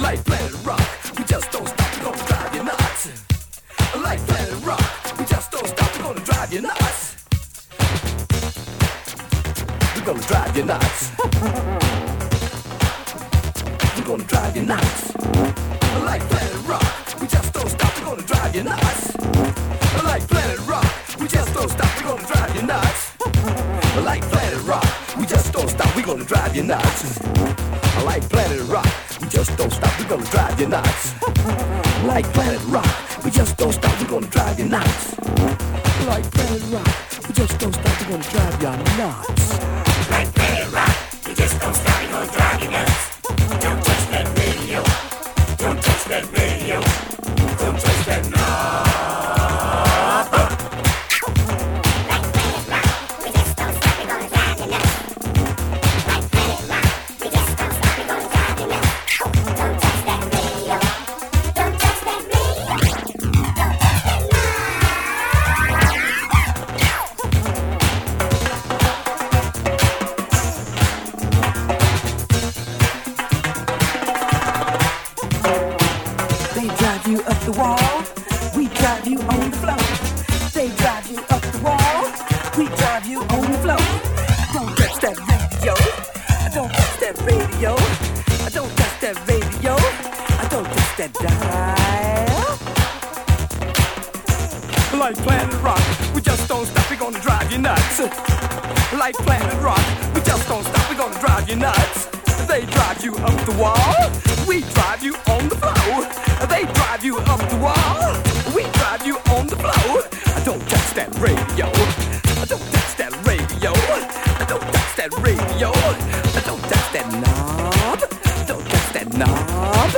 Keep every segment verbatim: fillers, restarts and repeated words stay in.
Like Planet Rock, we just don't stop, we're gonna drive you nuts. Like Planet Rock, we just don't stop, we're gonna drive you nuts. We're gonna drive you nuts. We're gonna drive you nuts. Like Planet Rock, we just don't stop, we're gonna drive you nuts. Like Planet Rock, we just don't stop, we're gonna drive you nuts. Like Planet Rock, we just don't stop, we're gonna drive you nuts. Like Planet Rock, we just don't stop, we're gonna drive you nuts. Like Planet Rock, we just don't stop, we're gonna drive you nuts. Like Planet Rock, we just don't stop, we're gonna drive you nuts. Like Planet Rock, we just don't stop, we're gonna drive you nuts. Don't touch that radio. Don't touch that radio. Don't touch that knob. Like Planet Rock, we just don't stop, we're gonna drive you nuts. Like Planet Rock, we just don't stop, we're gonna drive you nuts. Don't touch that radio. Don't touch that radio. Don't touch that They drive you up the wall, we drive you on the floor. They drive you up the wall, we drive you on the floor. Don't touch that radio, don't touch that radio, don't touch that radio, don't touch that dial. Like Planet Rock, we just don't stop, we're gonna drive you nuts. Like Planet Rock, we just don't stop, we're gonna drive you nuts. They drive you up the wall, we drive you on the floor. They drive you up the wall, we drive you on the floor. Don't touch that radio, don't touch that radio, don't touch that radio, don't touch that knob, don't touch that knob.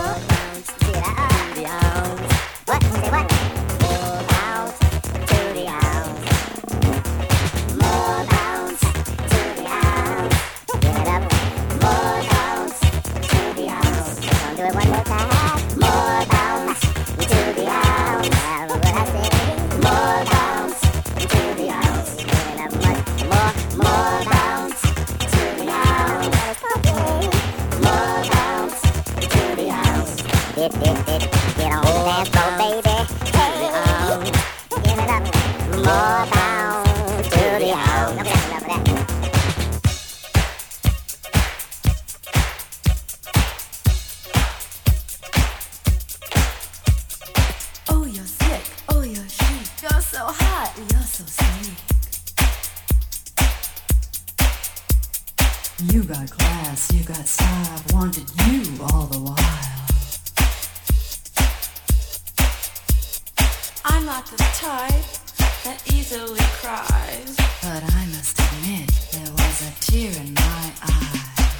What? Say what? More bounce to the house. More bounce to the house. Give it up. More bounce to the house. Gonna do it one more time. More bounce to the house. Have what I say. More bounce to the house. Give it up much more. More bounce to the house. More bounce to the house. Dip, dip, dip. Get on the dance floor, baby. Hey, give it up. More bounce to the house. Enough of that, enough of that. Oh, you're thick, oh, you're chic, you're so hot, you're so sweet. You got class, you got style, I've wanted you all the while. I'm not the type that easily cries, but I must admit there was a tear in my eye.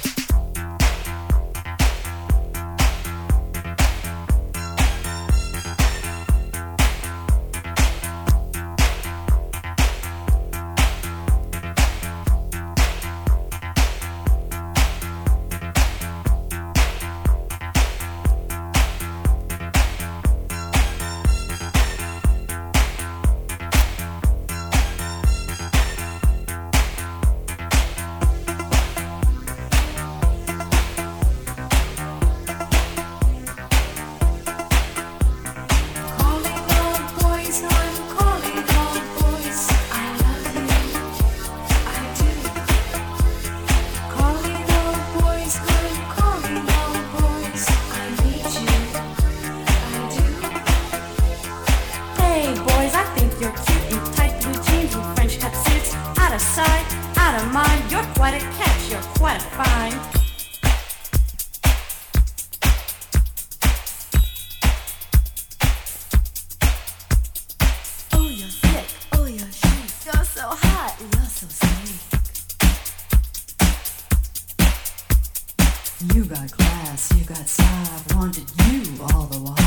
You got class, you got style, I've wanted you all the while.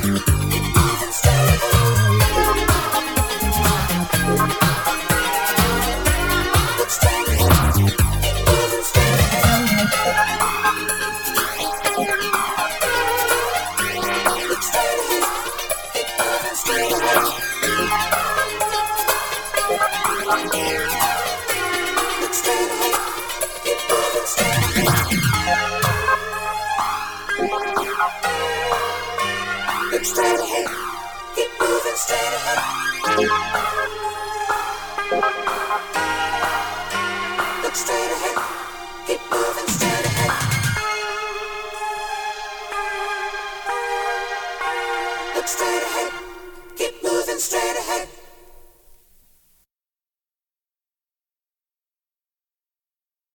Look straight ahead, keep moving straight ahead. Look straight ahead, keep moving straight ahead. Look straight ahead, keep moving straight ahead.